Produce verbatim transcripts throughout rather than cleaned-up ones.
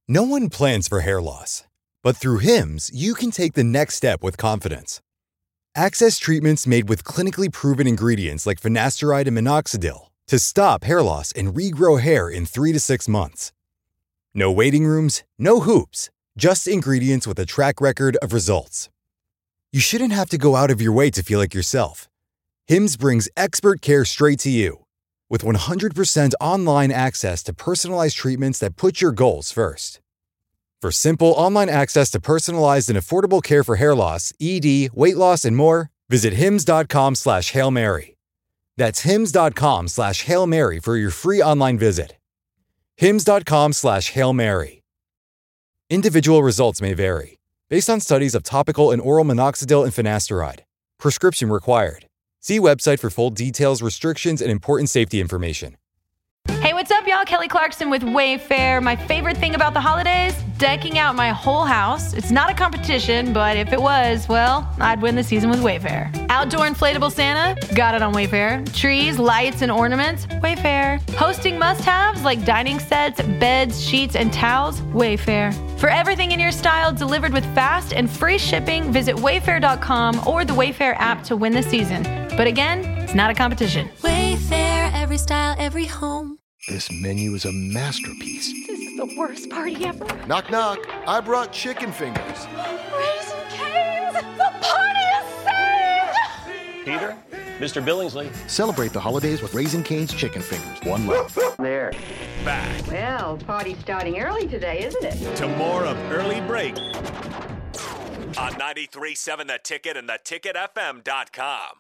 No one plans for hair loss, but through Hims, you can take the next step with confidence. Access treatments made with clinically proven ingredients like finasteride and minoxidil to stop hair loss and regrow hair in three to six months. No waiting rooms, no hoops, just ingredients with a track record of results. You shouldn't have to go out of your way to feel like yourself. Hims brings expert care straight to you. With one hundred percent online access to personalized treatments that put your goals first. For simple online access to personalized and affordable care for hair loss, E D, weight loss, and more, visit hims.com slash Hail Mary. That's hims.com slash Hail Mary for your free online visit. hims.com slash Hail Mary. Individual results may vary, based on studies of topical and oral minoxidil and finasteride. Prescription required. See website for full details, restrictions, and important safety information. Hey, what's up, y'all? Kelly Clarkson with Wayfair. My favorite thing about the holidays? Decking out my whole house. It's not a competition, but if it was, well, I'd win the season with Wayfair. Outdoor inflatable Santa? Got it on Wayfair. Trees, lights, and ornaments? Wayfair. Hosting must-haves like dining sets, beds, sheets, and towels? Wayfair. For everything in your style delivered with fast and free shipping, visit wayfair dot com or the Wayfair app to win the season. But again, it's not a competition. Wayfair, every style, every home. This menu is a masterpiece. This is the worst party ever. Knock, knock. I brought chicken fingers. Raising Cane's! The party is saved! Peter, Mister Billingsley. Celebrate the holidays with Raising Cane's chicken fingers. One love. There. Back. Well, party's starting early today, isn't it? To more of Early Break. On ninety-three point seven The Ticket and the ticket f m dot com.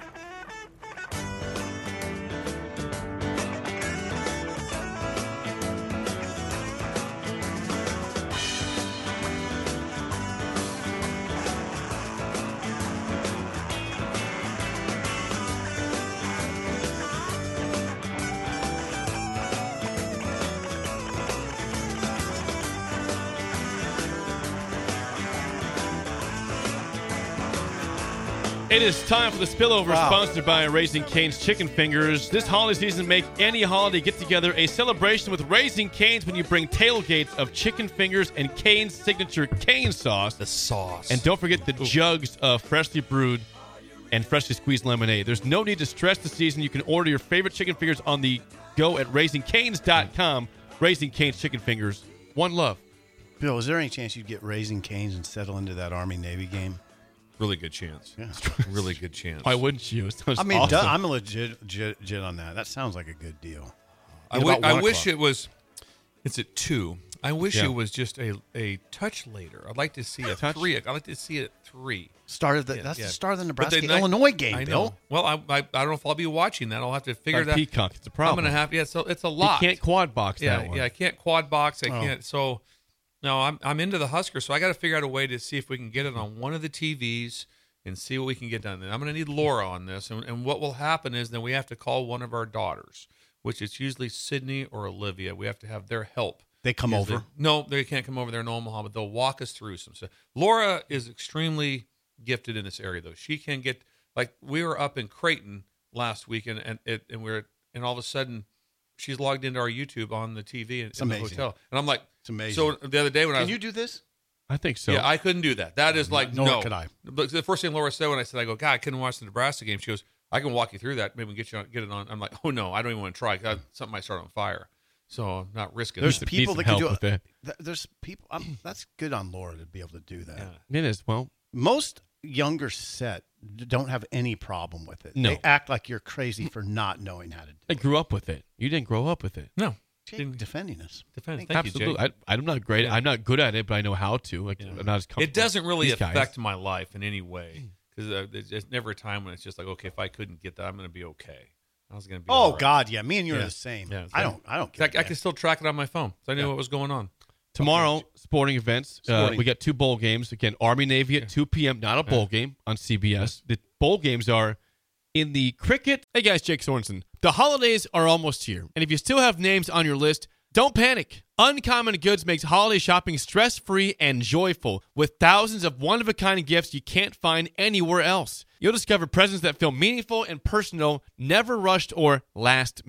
It is time for the spillover, Wow. sponsored by Raising Cane's Chicken Fingers. This holiday season, make any holiday get-together a celebration with Raising Cane's when you bring tailgates of chicken fingers and Cane's signature cane sauce. The sauce. And don't forget the jugs of freshly brewed and freshly squeezed lemonade. There's no need to stress the season. You can order your favorite chicken fingers on the go at raising canes dot com. Raising Cane's Chicken Fingers. One love. Bill, is there any chance you'd get Raising Cane's and settle into that Army-Navy game? Really good chance. Yeah. Really good chance. Why wouldn't you? It sounds I mean, awesome. duh, I'm a legit, legit, legit on that. That sounds like a good deal. I, At w- about I one wish o'clock. it was. It's at two. I wish Yeah. it was just a a touch later. I'd like to see a touch? three. I'd like to see it at three. Started the, Yeah, that's yeah. the start of the But Nebraska night- Illinois game, I know. Bill. Well, I, I I don't know if I'll be watching that. I'll have to figure By that. Peacock, it's a I'm problem. gonna have. Yeah, so it's a You lot. can't quad box yeah, that one. yeah. I can't quad box. I Oh. can't. So no, I'm I'm into the Husker. So I got to figure out a way to see if we can get it on one of the T Vs. And see what we can get done. And I'm going to need Laura on this. And, and what will happen is then we have to call one of our daughters, which is usually Sydney or Olivia. We have to have their help. They come Usually- over. No, they can't come over there in Omaha, but they'll walk us through some stuff. Laura is extremely gifted in this area, though. She can get, like, we were up in Creighton last week, and and, it, and we're and all of a sudden she's logged into our YouTube on the T V in, It's in the amazing. hotel. And I'm like, It's amazing. So the other day when I Can was, you do this? I think so. yeah, I couldn't do that. That is like, Nor no. could I. But the first thing Laura said when I said, I go, God, I couldn't watch the Nebraska game. She goes, I can walk you through that. Maybe we can get you on, get it on. I'm like, oh, no, I don't even want to try. God, something might start on fire. So I'm not risking There's it. Need people some that can help do with it. that. Th- There's people. Um, that's good on Laura to be able to do that. Yeah. It is. Well, Most younger set d- don't have any problem with it. No. They act like you're crazy for not knowing how to do I it. grew up with it. You didn't grow up with it. No. Jake, defending us. Defense. Thank Thank you, Absolutely. Jake. I, I'm not great. Yeah. I'm not good at it, but I know how to. Like, Yeah. I'm not as comfortable. It doesn't really These guys. affect my life in any way. Because uh, there's there's never a time when it's just like, okay, if I couldn't get that, I'm going to be okay. I was going to be Oh all right. God, yeah. Me and you are Yeah. the same. Yeah, I so- don't. I don't. I, Get I that. can still track it on my phone. So I knew Yeah. what was going on. Tomorrow, sporting events. Uh, Sporting. we got two bowl games. Again, Army Navy at two p.m. Not a bowl game on C B S. The bowl games are in the cricket. Hey guys, Jake Sorensen. The holidays are almost here, and if you still have names on your list, don't panic. Uncommon Goods makes holiday shopping stress-free and joyful with thousands of one-of-a-kind gifts you can't find anywhere else. You'll discover presents that feel meaningful and personal, never rushed or last minute.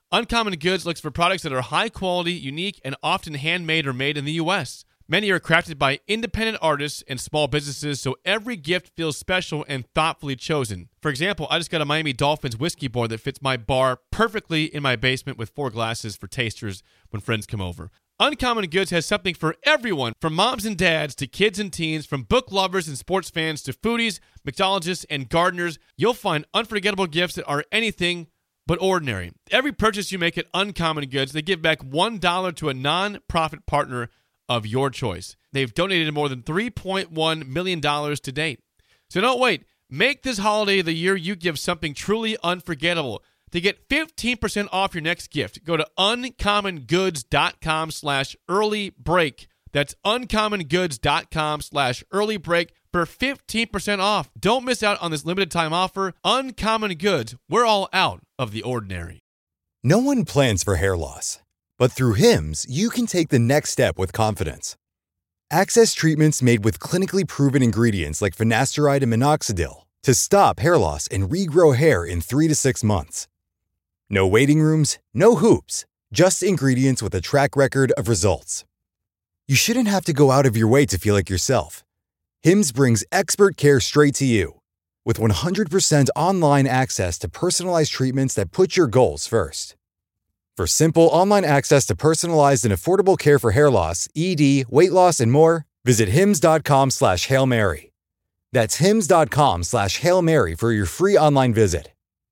Uncommon Goods looks for products that are high quality, unique, and often handmade or made in the U S. Many are crafted by independent artists and small businesses, so every gift feels special and thoughtfully chosen. For example, I just got a Miami Dolphins whiskey board that fits my bar perfectly in my basement with four glasses for tasters when friends come over. Uncommon Goods has something for everyone, from moms and dads to kids and teens, from book lovers and sports fans to foodies, mixologists, and gardeners. You'll find unforgettable gifts that are anything but ordinary. Every purchase you make at Uncommon Goods, they give back one dollar to a non-profit partner of your choice. They've donated more than three point one million dollars to date. So don't wait. Make this holiday the year you give something truly unforgettable. To get fifteen percent off your next gift, go to uncommongoods.com slash early break. That's uncommongoods.com slash early break for fifteen percent off. Don't miss out on this limited time offer. Uncommon Goods. We're all out of the ordinary. No one plans for hair loss, but through Hims, you can take the next step with confidence. Access treatments made with clinically proven ingredients like finasteride and minoxidil to stop hair loss and regrow hair in three to six months. No waiting rooms, no hoops, just ingredients with a track record of results. You shouldn't have to go out of your way to feel like yourself. Hims brings expert care straight to you. With one hundred percent online access to personalized treatments that put your goals first. For simple online access to personalized and affordable care for hair loss, E D, weight loss, and more, visit hims.com slash Hail Mary. That's hims.com slash Hail Mary for your free online visit.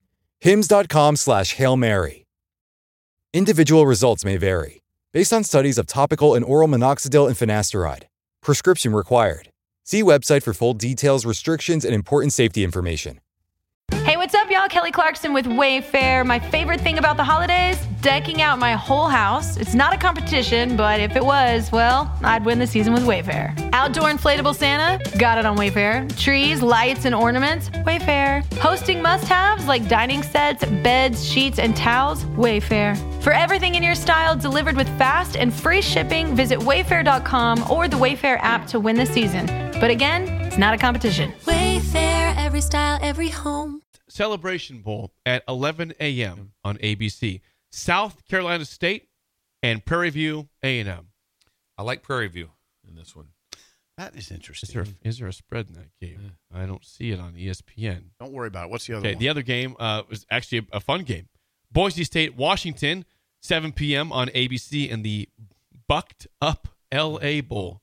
hims.com slash Hail Mary. Individual results may vary, based on studies of topical and oral minoxidil and finasteride. Prescription required. See website for full details, restrictions, and important safety information. Hey, what's up, y'all? Kelly Clarkson with Wayfair. My favorite thing about the holidays? Decking out my whole house. It's not a competition, but if it was, well, I'd win the season with Wayfair. Outdoor inflatable Santa? Got it on Wayfair. Trees, lights, and ornaments? Wayfair. Hosting must-haves like dining sets, beds, sheets, and towels? Wayfair. For everything in your style delivered with fast and free shipping, visit wayfair dot com or the Wayfair app to win the season. But again, it's not a competition. Wayfair, every style, every home. Celebration Bowl at eleven a.m. on A B C. South Carolina State and Prairie View A and M. I like Prairie View in this one. That is interesting. Is there, is there a spread in that game? Yeah. I don't see it on E S P N. Don't worry about it. What's the other okay, one? The other game uh, was actually a, a fun game. Boise State, Washington, seven p.m. on A B C in the Bucked Up L A Bowl.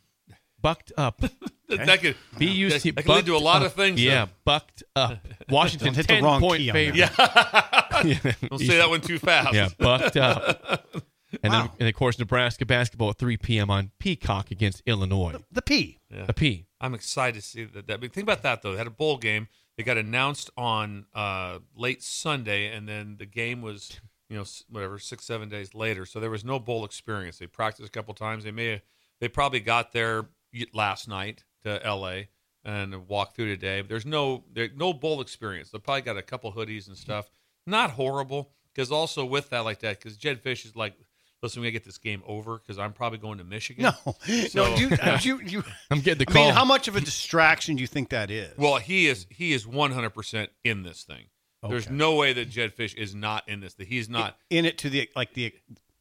Bucked Up. Okay. That could, B U C, that, that can lead to a lot up. of things. Yeah, though. Bucked Up. Washington, hit the ten wrong point key on favorite. Yeah. Don't say that one too fast. Yeah, Bucked Up. And Wow. then, and of course, Nebraska basketball at three p.m. on Peacock against Illinois. The, the P. Yeah. The P. I'm excited to see that. that. But think about that, though. They had a bowl game. It got announced on uh, late Sunday, and then the game was, you know, whatever, six, seven days later. So there was no bowl experience. They practiced a couple times. They may have, they probably got there last night to L A and walked through today. But there's no there, no bowl experience. They probably got a couple hoodies and stuff. Not horrible, because also with that like that, because Jed Fish is like, listen, we got to get this game over because I'm probably going to Michigan. No, So- no, you, you, you, I'm getting the I call. mean, how much of a distraction do you think that is? Well, he is he is one hundred percent in this thing. There's Okay. no way that Jed Fish is not in this. That he's not. in it to the like the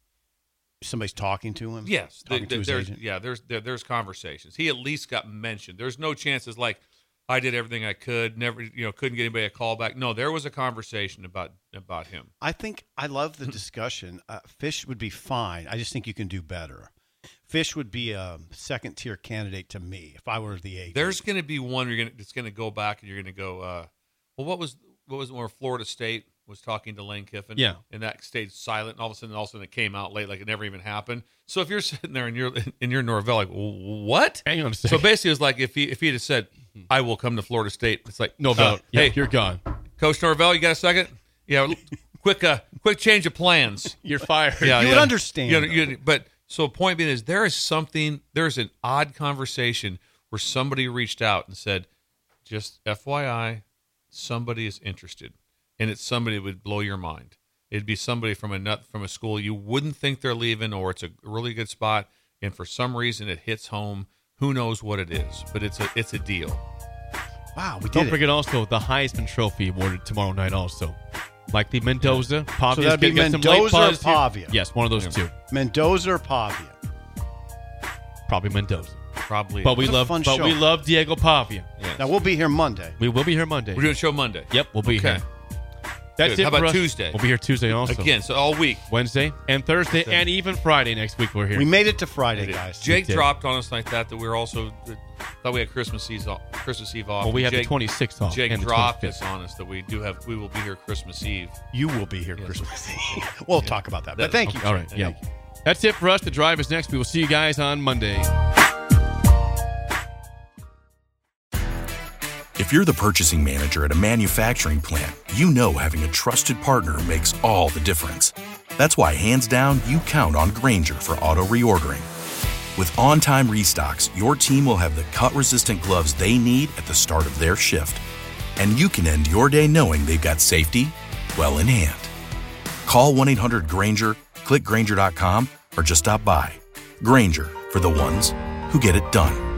somebody's talking to him. Yes, the- talking the- to his there's agent. yeah, there's there, there's conversations. He at least got mentioned. There's no chances like I did everything I could, never you know couldn't get anybody a call back. No, there was a conversation about about him. I think I love the discussion. Uh, Fish would be fine. I just think you can do better. Fish would be a second tier candidate to me if I were the agent. There's going to be one you're going to it's going to go back and you're going to go. Uh, well, what was what was where Florida State was talking to Lane Kiffin? Yeah. and that stayed silent. And all of a sudden, all of a sudden, it came out late, like it never even happened. So if you're sitting there and you're in your Norvell, like what? Hang on a So second. basically, it was like if he if he had said, "I will come to Florida State," it's like No uh, vote. Yeah, Hey, you're gone. Coach Norvell, you got a second? Yeah, quick, uh, quick change of plans. You're fired. Yeah, You yeah. would understand, You know, though. you- but so point being is there is something. There's an odd conversation where somebody reached out and said, "Just F Y I, somebody is interested," and it's somebody that would blow your mind. It'd be somebody from a nut from a school you wouldn't think they're leaving, or it's a really good spot, and for some reason it hits home. Who knows what it is? But it's a it's a deal. wow, we Don't did forget also the Heisman Trophy awarded tomorrow night also. Likely Mendoza. Pavia. So that'd be Mendoza or Pavia? Yes, one of those two. Mendoza or Pavia? Probably Mendoza. Probably. But we What a love fun but show. we love Diego Pavia. Yes. Now, we'll be here Monday. We will be here Monday. We're doing a show Monday. Yep, we'll be Okay. here. That's Good. it How for about us. Tuesday? We'll be here Tuesday also. Again, so all week. Wednesday and Thursday and even Friday next week we're here. We made it to Friday, guys. Jake did. dropped on us like that that we were also thought we had Christmas Eve off. Christmas Eve off. Well, we have the Jake, twenty-sixth off Jake and the dropped twenty-fifth. us on us that we do have. We will be here Christmas Eve. You will be here Yes. Christmas Eve. We'll talk about that. But thank you. All right, Jake. yeah. Thank you. That's it for us. The Drive is next. We will see you guys on Monday. If you're the purchasing manager at a manufacturing plant, you know having a trusted partner makes all the difference. That's why, hands down, you count on Grainger for auto reordering. With on-time restocks, your team will have the cut-resistant gloves they need at the start of their shift. And you can end your day knowing they've got safety well in hand. Call one eight hundred Grainger, click Grainger dot com, or just stop by. Grainger, for the ones who get it done.